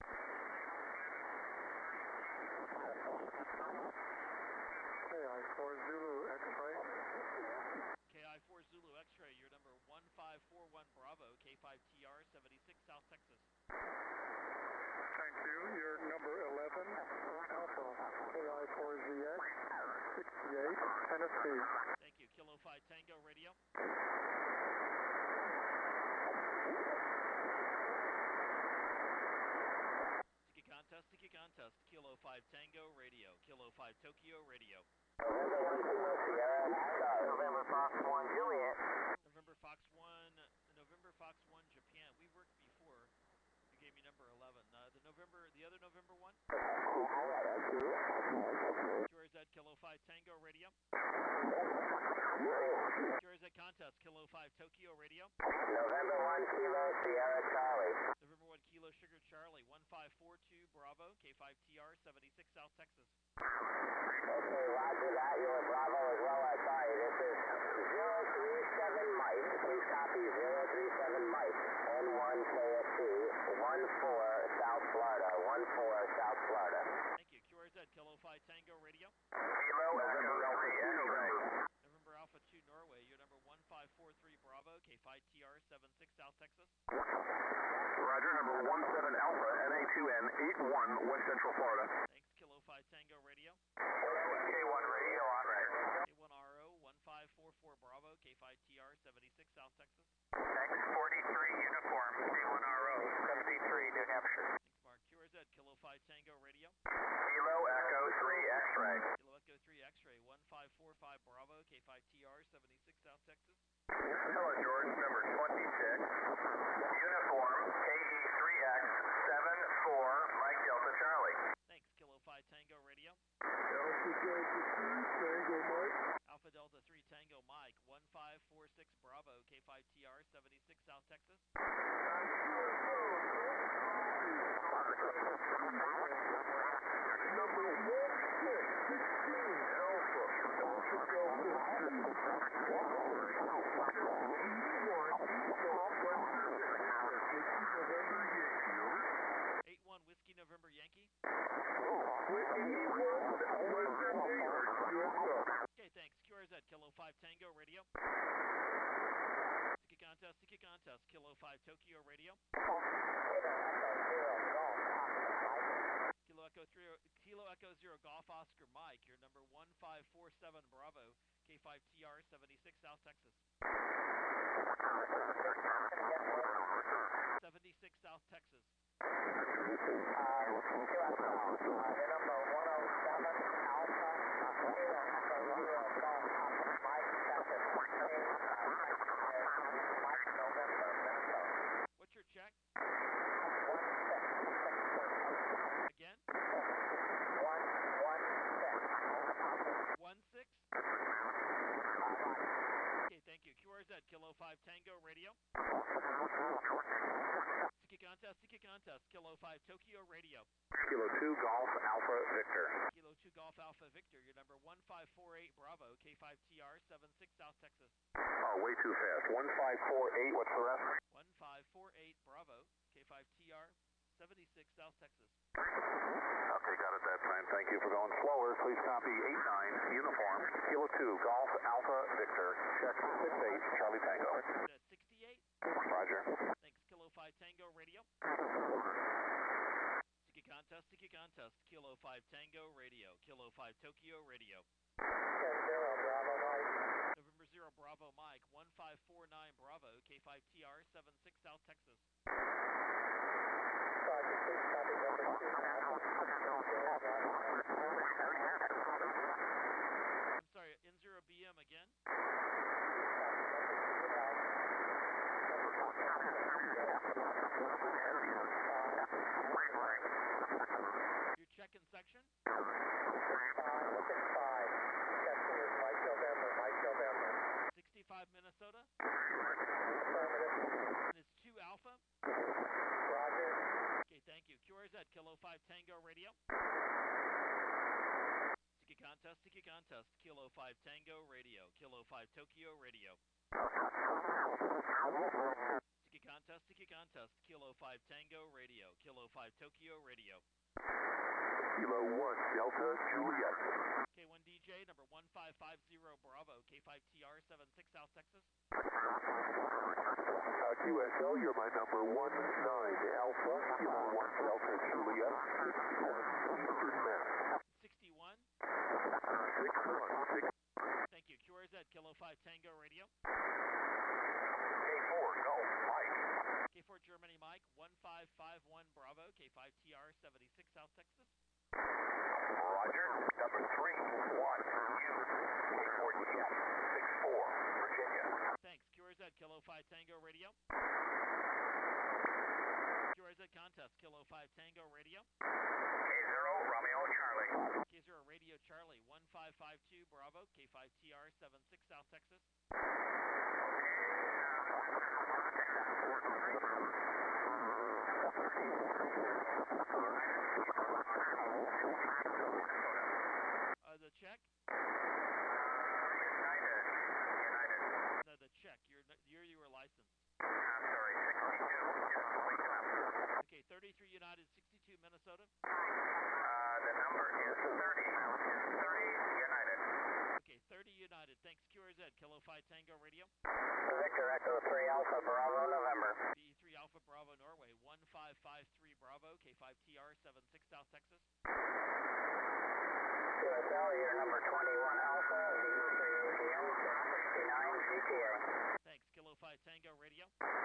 F: KI4 Zulu X-ray.
A: KI4 Zulu X-ray, your number 1541 Bravo, K5TR 76 South Texas.
F: Thank you. Your number 11 Alpha KI4ZX 68 Tennessee.
A: Thank you. Kilo 5 Tango Radio. Kilo 5 Tango Radio, Kilo 5 Tokyo Radio.
D: November 1 Kilo Sierra, November Fox 1 Juliet.
A: November Fox 1 Japan. We worked before. You gave me number 11. The other November one? QRZ Kilo 5 Tango Radio. QRZ Contest Kilo 5 Tokyo Radio.
D: November 1 Kilo Sierra Charlie.
A: November 1 Kilo Sugar Charlie 1542 Bravo K5TR 76 South Texas.
D: Okay, roger that. You're a Bravo as well. I saw you. This is 037 Mike. Please copy 037 Mike. N1 KFC 14 South Florida. 14 South Florida.
A: Thank you. QRZ Kilo 5 Tango Radio.
E: Kilo November
A: November Alpha 2 Norway. You're number 1543 Bravo K5TR 76 South Texas.
E: Roger, number 17 Alpha NA2N 81 West Central Florida.
A: Thanks. Kilo 5 Tango Radio.
E: K1 radio on right.
A: K1RO 1544 Bravo K5TR 76 South Texas.
C: Thanks, 43 uniform, C1RO, 73 New Hampshire.
A: Thanks, Mark. QRZ Kilo 5 Tango Radio.
E: Kilo Echo 3 X-ray.
A: Kilo Echo 3 X-ray 1545 Bravo K5TR 76 South Texas.
E: Hello, George, number 26. Uniform KE3X 74 Mike Delta Charlie.
A: Thanks. Kilo 5 Tango Radio.
F: Alpha Delta 3 Tango Mike.
A: Alpha Delta 3 Tango Mike 1546 Bravo K5TR 76 South Texas.
F: Number 1616 Alpha. Alpha Delta
A: 81 Whiskey November Yankee. Okay, thanks. QRZ Kilo 5 Tango Radio. Tiki Contest Kilo 5 Tokyo Radio. Kilo Echo 0 Golf Oscar Mike. You're number 1547 Bravo K5TR 76 South Texas. 76 South Texas. What's your check? Again? 16? Okay, thank you. QRZ Kilo 5 Tango Radio. Tiki Contest Kilo 5 Tokyo Radio.
E: Kilo 2 Golf Alpha Victor.
A: Kilo 2 Golf Alpha Victor. You're number 1548 Bravo K5TR 76 South Texas.
E: Oh, way too fast. 1548, what's the rest?
A: 1548 Bravo K5TR 76 South Texas.
E: Okay, got it that time. Thank you for going slower. Please copy 89 uniform. Kilo 2 Golf Alpha Victor. Check 68 Charlie Tango.
A: That's 68?
E: Roger.
A: Thanks. Kilo 5 Tango Radio. Tiki Contest Kilo 5 Tango Radio. Kilo 5 Tokyo Radio. November 0 Bravo Mike 1549 Bravo K5TR 76 South Texas. I'm sorry, N0BM again? Your check-in section? 65 Minnesota? And it's 2 Alpha?
D: Roger.
A: Okay, thank you. QRZ Kilo 5 Tango Radio. Tiki Contest Kilo 5 Tango Radio. Kilo 5 Tokyo Radio. Tiki Contest Kilo 5 Tango Radio. Kilo 5 Tokyo Radio.
E: Kilo 1 Delta Juliet.
A: K1 DJ number 1550 Bravo K5TR 76 South Texas.
E: QSL, you're my number 19 Alpha. Kilo 1 Delta Juliet. Eastern Mass.
A: 61.
E: 61.
A: Thank you. QRZ Kilo 5 Tango Radio.
E: K4 Golf Mike.
A: K4 Germany Mike 1551 Bravo K5TR 76 South Texas.
C: Roger. Number 31, use A4GF 64, Virginia.
A: Thanks. QRZ Kilo 5 Tango Radio. QRZ contest Kilo 5 Tango Radio.
C: K0, Romeo Charlie.
A: K0 Radio Charlie 1552 Bravo K5TR 76 South Texas. The check?
C: United.
A: No, the check. You were licensed.
C: I'm sorry, 62. Just waking up.
A: Okay, 33 United, 62 Minnesota.
C: The number is 30. 30 United.
A: Okay, 30 United. Thanks, QRZ. Kilo 5 Tango Radio.
D: Victor Echo 3 Alpha Bravo November.
A: BE3 Alpha Bravo Norway 1553 Bravo K5TR 76 South Texas.
D: QSL, you're number 21 Alpha, VE3 ATM 669 GTA.
A: Thanks, Kilo 5 Tango Radio.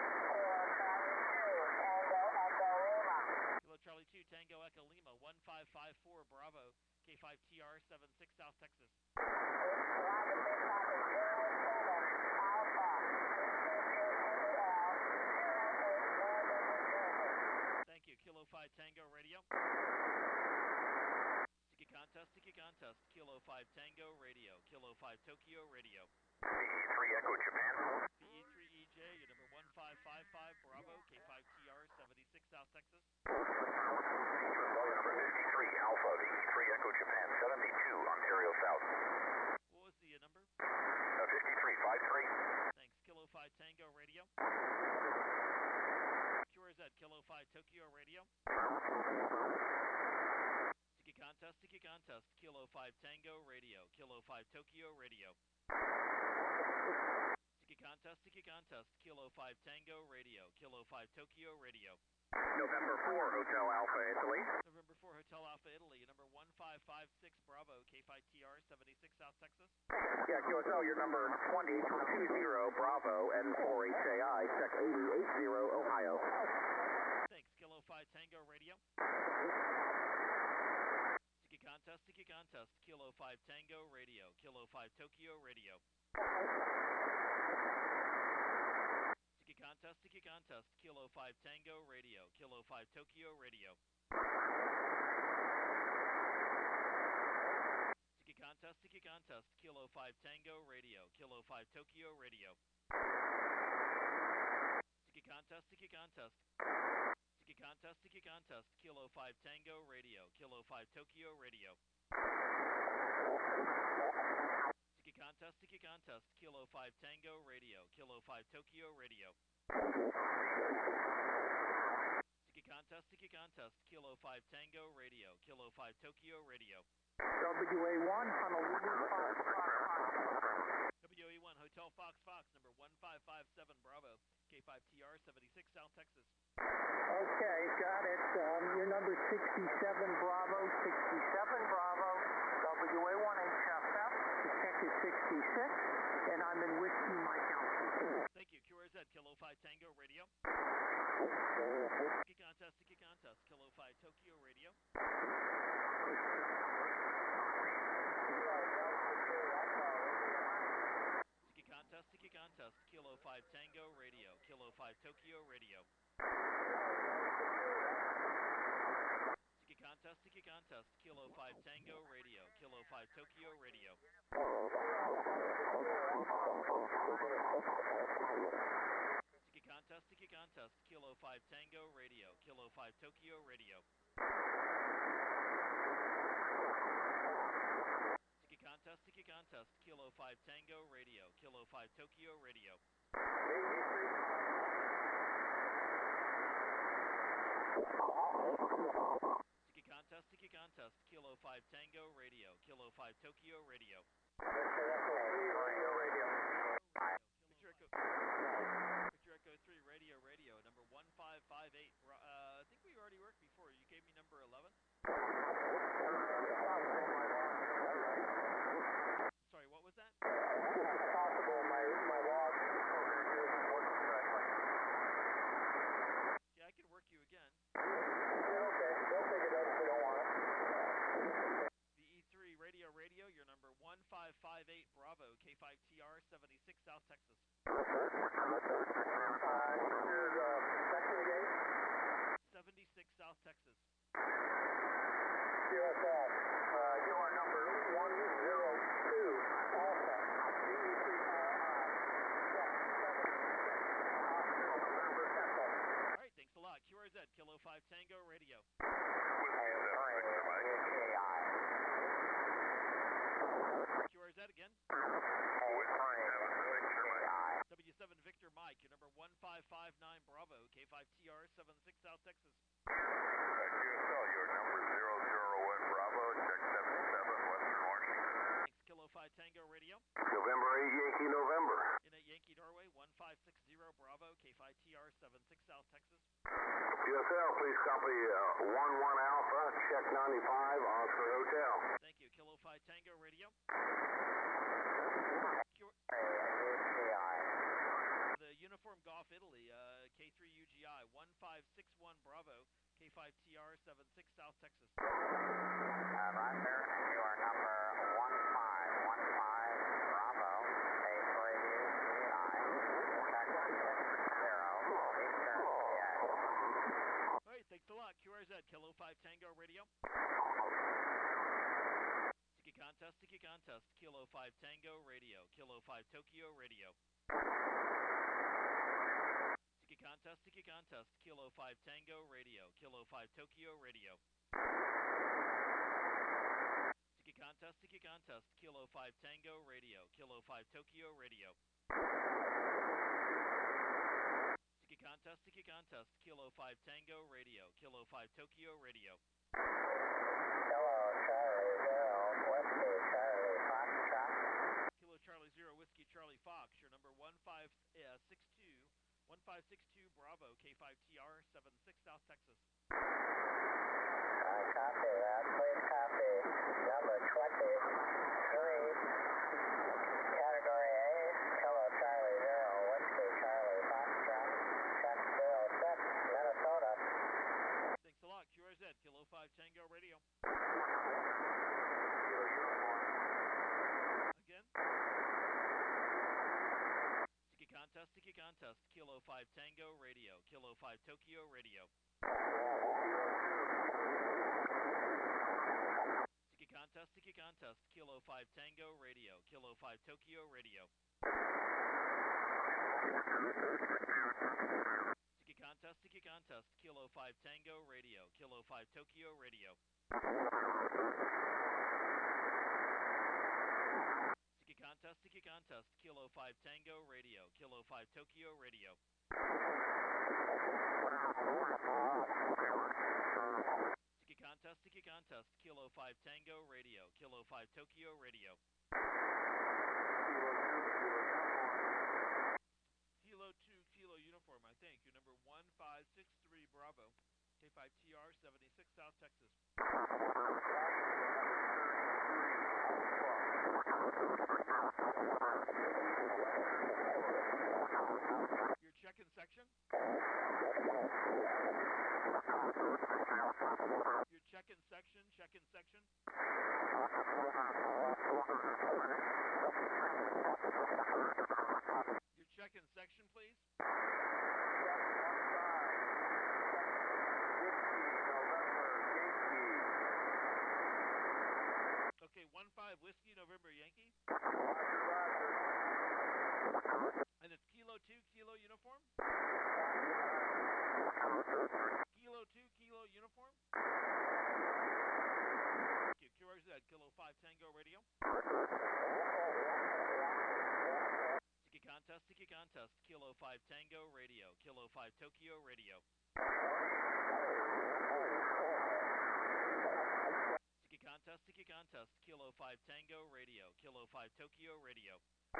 A: Kilo Charlie 2 Tango Echo Lima 1554 Bravo K5TR 76 South Texas. Thank you, Kilo 5 Tango Radio. Tiki contest, Kilo 5 Tango Radio, Kilo 5 Tokyo Radio.
C: BE3 Echo Japan.
A: BE3 EJ, your number 1555 Bravo K5TR 76 South Texas.
C: QSL, number 53 Alpha, BE3 Echo Japan 72 Ontario South.
A: What was the number?
C: 5353.
A: Thanks, Kilo 5 Tango Radio. QRZ, Kilo 5 Tokyo Radio. Tiki contest, Kilo 5 Tango Radio, Kilo 5 Tokyo Radio. Tiki contest, Kilo 5 Tango Radio, Kilo 5 Tokyo Radio.
C: November 4 Hotel Alpha, Italy.
A: November 4 Hotel Alpha, Italy, number 1556 Bravo K5TR 76 South Texas.
D: Yeah, QSL, you're number 2020 Bravo N4HAI, check 880 Ohio.
A: Thanks, Kilo 5 Tango Radio. Tiki contest, Kilo 5 Tango Radio, Kilo 5 Tokyo Radio. Tiki contest, Kilo 5 Tango Radio, Kilo 5 Tokyo Radio. Tiki contest, Kilo 5 Tango Radio, Kilo 5 Tokyo Radio. Tiki contest, Kilo 5 Tango Radio, Kilo 5 Tokyo Radio. Tiki contest, Kilo 5 Tango Radio, Kilo 5 Tokyo Radio. Tiki contest, Kilo 5 Tango Radio, Kilo 5 Tokyo Radio.
D: WA1, Honolulu,
A: WA1 Hotel Fox, number 1557 Bravo, K5TR 76 South Texas.
D: Okay, got it. You're number 67 Bravo, WA1 HFF, the check is 66, and I'm in Whiskey Mike Alpha.
A: Thank you, QRZ, Kilo 5 Tango Radio. Tiki contest, Kilo 5 Tokyo Radio. Tiki contest, Kilo 5 Tango Radio, Kilo 5 Tokyo Radio. Tiki contest, Kilo 5 Tango Radio, Kilo 5 Tokyo Radio. Tiki contest, Kilo 5 Tango Radio, Kilo 5 Tokyo Radio. Tiki contest, Kilo 5 Tango Radio, Kilo 5 Tokyo Radio. Tiki contest, Kilo 5 Tango Radio, Kilo 5 Tokyo Radio. Victor Echo 3 Radio, number 1558. I think we already worked before. You gave me number 11. Sorry, what was that?
D: Possible, my log isn't working correctly.
A: Yeah, I can work you again.
D: Okay, they'll pick it up if they don't want it. Section again?
A: 76 South Texas.
D: QSL, you are number 102 Alpha, November Central.
A: All right, thanks a lot. QRZ, Kilo 5 Tango Radio. QRZ again. W7 Victor Mike, your number 1559 Bravo, K5TR 76 South Texas.
B: QSL, your number 001 Bravo, check 77 Western Washington.
A: Thanks, Kilo 5 Tango Radio.
E: November 8 Yankee November.
A: In at Yankee Norway, 1560 Bravo, K5TR 76 South Texas.
E: QSL, please copy 11 Alpha, check 95 Oscar Hotel.
A: Thank you, Kilo 5 Tango Radio. The Uniform Golf Italy, K3UGI 1561 Bravo, K5TR 76 South Texas.
D: Roger, you are number 1515 Bravo, K3UGI, check 60, Eastern,
A: All right, thanks a lot. QRZ, Kilo 5 Tango Radio. Tiki contest, Kilo 5 Tango Radio, Kilo 5 Tokyo Radio. Tiki contest, Kilo 5 Tango Radio, Kilo 5 Tokyo Radio. Tiki contest, Kilo 5 Tango Radio, Kilo 5 Tokyo Radio. Tiki contest, Kilo 5 Tango Radio, Kilo 5 Tokyo Radio.
D: Hello, Charlie Zero, Whiskey Charlie Foxtrot.
A: Kilo Charlie 0 Whiskey Charlie Fox, your number 1562 Bravo, K5TR 76 South Texas.
D: Copy that. Please copy number 23, category A, Hello Charlie Zero, Whiskey Charlie Foxtrot, check 06, Minnesota.
A: Thanks a lot. QRZ, Kilo 5 Tango Radio. Again. Tiki contest, Kilo 5 Tango Radio, Kilo 5 Tokyo Radio. Tiki contest, Kilo 5 Tango Radio, Kilo 5 Tokyo Radio. Tiki contest, Kilo 5 Tango Radio, Kilo 5 Tokyo Radio. Tiki contest, Kilo 5 Tango Radio, Kilo 5 Tokyo Radio. Tiki contest, Kilo 5 Tango Radio, Kilo 5 Tokyo Radio. Kilo 2 Kilo Uniform, I think, your number 1563 Bravo, K5TR 76 South Texas. Your check-in section? Your check-in section? Your check-in section, please? Okay, 15 Whiskey November Yankee. And it's Kilo 2 Kilo Uniform? Kilo 2 Kilo Uniform? Thank you. QRZ, Kilo 5 Tango Radio. Tiki contest, Kilo 5 Tango Radio, Kilo 5 Tokyo Radio. Tiki contest, Kilo 5 Tango Radio, Kilo 5 Tokyo Radio.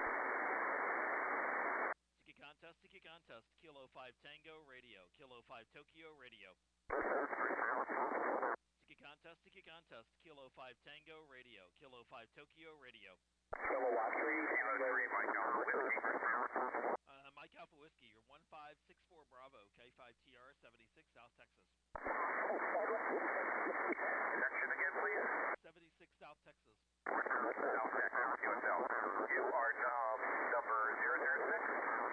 A: Tiki contest, Kilo 5 Tango Radio, Kilo 5 Tokyo Radio. Tiki contest, Kilo 5 Tango Radio, Kilo 5 Tokyo Radio.
D: Kilowatt 3, Kilo 3, Mike Alpha Whiskey.
A: Mike Alpha Whiskey, you're 1564 Bravo, K5TR 76 South Texas.
C: Section again, please.
A: 76 South Texas.
C: South Texas, QSL. You are number 006.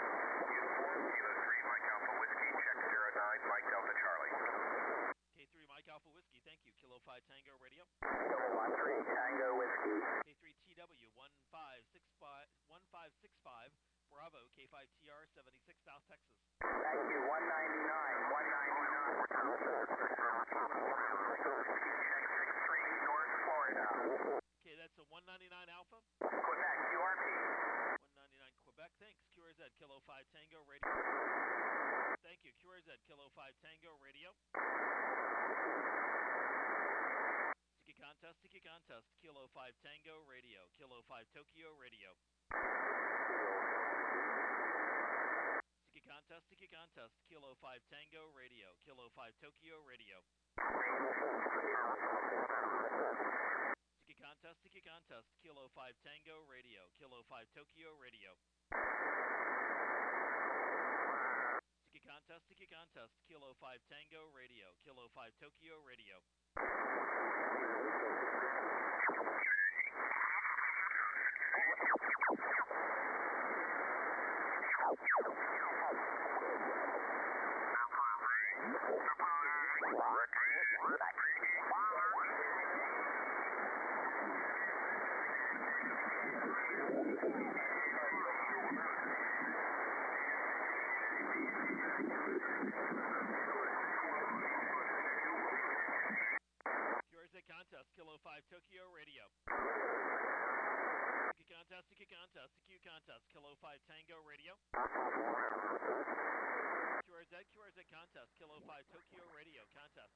A: K5TR 76 South Texas.
D: Thank you, 199, 199. North Florida.
A: Okay, that's a 199 Alpha.
D: Quebec, QRP.
A: 199 Quebec, thanks. QRZ Kilo 5 Tango Radio. Thank you, QRZ Kilo 5 Tango Radio. Tiki contest, Kilo 5 Tango Radio, Kilo 5 Tokyo Radio. Tiki contest, Kilo 5 Tango Radio, Kilo 5 Tokyo Radio. Tiki contest, Kilo 5 Tango Radio, Kilo 5 Tokyo Radio. Tiki contest, Kilo 5 Tango Radio, Kilo 5 Tokyo Radio. Contest, Kilo 5 Tokyo Radio. Tiki contest, Kilo 5 Tango Radio. QRZ contest, Kilo 5 Tokyo Radio contest.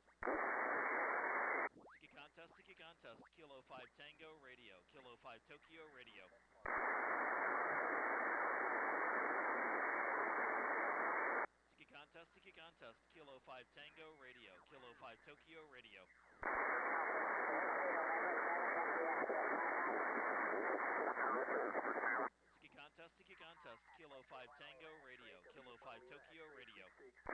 A: Tiki contest, Kilo 5 Tango Radio, Kilo 5 Tokyo Radio. Tiki contest, Kilo 5 Tango Radio, Kilo 5 Tokyo Radio. Tiki contest, Kilo 5 Tango Radio, Kilo 5 Tokyo Radio.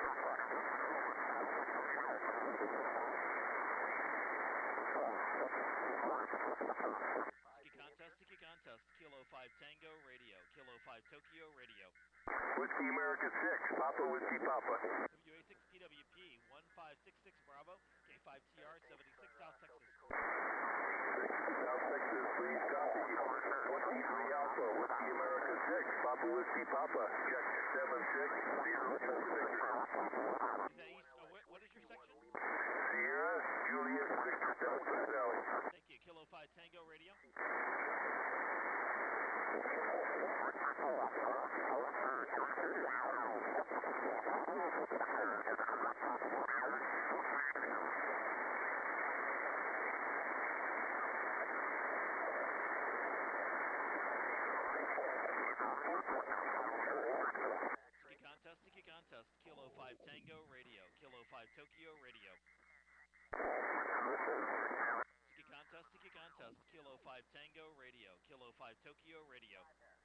A: Tiki contest, Kilo 5 Tango Radio, Kilo 5 Tokyo Radio.
B: Whiskey America 6, Papa Whiskey Papa.
A: WA6 PWP 1566 Bravo, K5TR 76 South Texas.
B: South Texas, please copy. 23 Alpha, Whiskey America 6, Papa Whiskey Papa. Check 76026.
A: Is that east? What is your section?
B: Sierra, Juliet, Victor Delta Valley.
A: Thank you. Kilo 5 Tango Radio. Tiki contest, Kilo 5 Tango Radio, Kilo 5 Tokyo Radio. Tiki contest, Kilo 5 Tango Radio, Kilo 5 Tokyo Radio.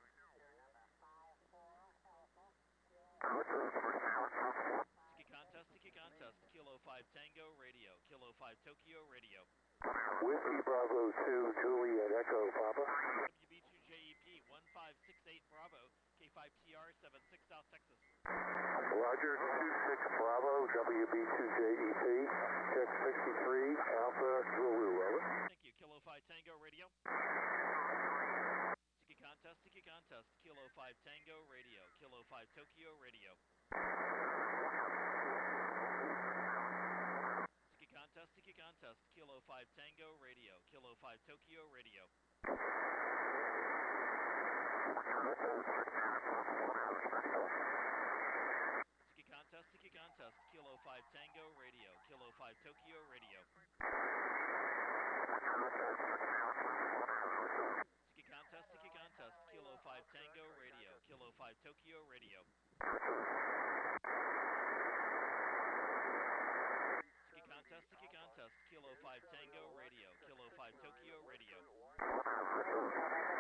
A: Tiki contest, Kilo 5 Tango Radio, Kilo 5 Tokyo Radio.
B: Whiskey Bravo 2, Juliet Echo Papa.
A: WB2JEP 1568 Bravo, K5TR 76 South Texas.
B: Roger, 26 Bravo, WB2JEP, check 63, Alpha Zulu, over.
A: Thank you, Kilo 5 Tango Radio. Tiki contest, Kilo 5 Tango Radio, Kilo 5 Tokyo Radio. Tiki contest, Kilo 5 Tango Radio, Kilo 5 Tokyo Radio. Tiki contest, Kilo 5 Tango Radio, Kilo 5 Tokyo Radio. Tiki contest, Kilo 5 Tango Radio, Kilo 5 Tokyo Radio. Tiki contest, Kilo 5 Tango Radio, Kilo 5 Tokyo Radio.